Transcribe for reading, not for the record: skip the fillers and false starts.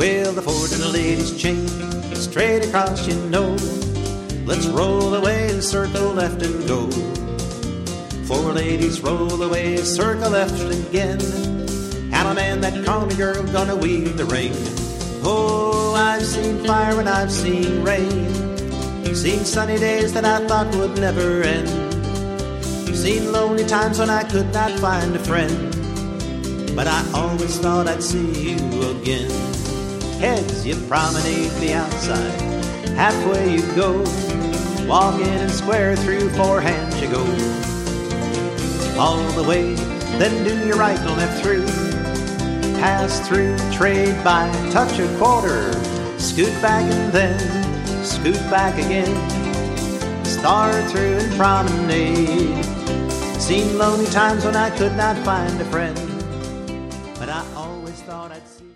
Well, the Ford and the ladies chain straight across, you know. Let's roll away and circle left and go. Four ladies roll away, circle left again. And a man that called me girl gonna weave the ring. Oh, I've seen fire and I've seen rain. Seen sunny days that I thought would never end. Seen lonely times when I could not find a friend. But I always thought I'd see you again. Heads, you promenade the outside. Halfway you go. Walk in and square through, four hands you go. All the way, then do your right and left through. Pass through, trade by, touch a quarter. Scoot back and then scoot back again. Star through and promenade. Seen lonely times when I could not find a friend. But I always thought I'd see